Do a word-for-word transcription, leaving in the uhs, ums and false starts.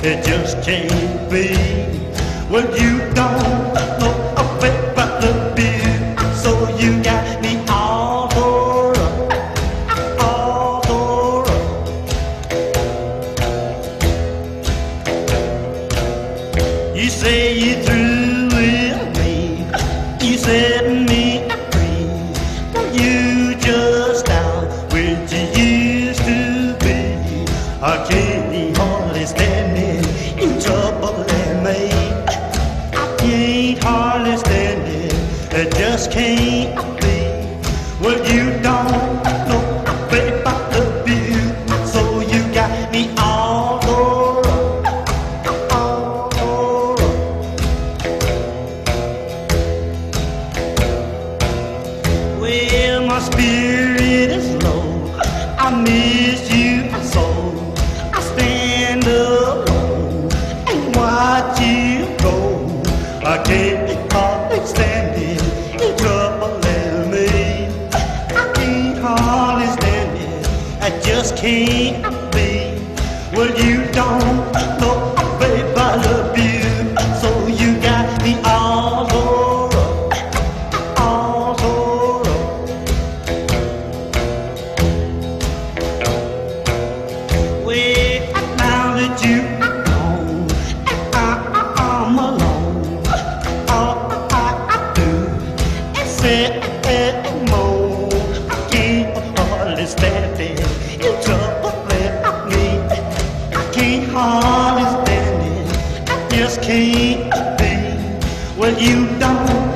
it just can't be. Well, you don't know a bit about the beer, so you got me all tore up, all tore up. You say you through with me, you set me free, but you just out where you used to be. I can't hardly stand it, you trouble and me. I can't hardly stand it, it just can't be. Well, you don't know a bit about the view, so you got me all tore up, all tore up. Well, my spirit is low, I miss you so. I stand alone and watch you go. I can't hardly stand it, you troubling me. I can't hardly stand it, I just can't be. Well, you don't know, babe, I love you, so you got me all tore up, all tore up. Well, now that you are gone and I, I'm alone, all I, I do is sit and moan. I can't hardly stand it, you troubling me. I can't hardly stand it, I just can't be. Well, you don't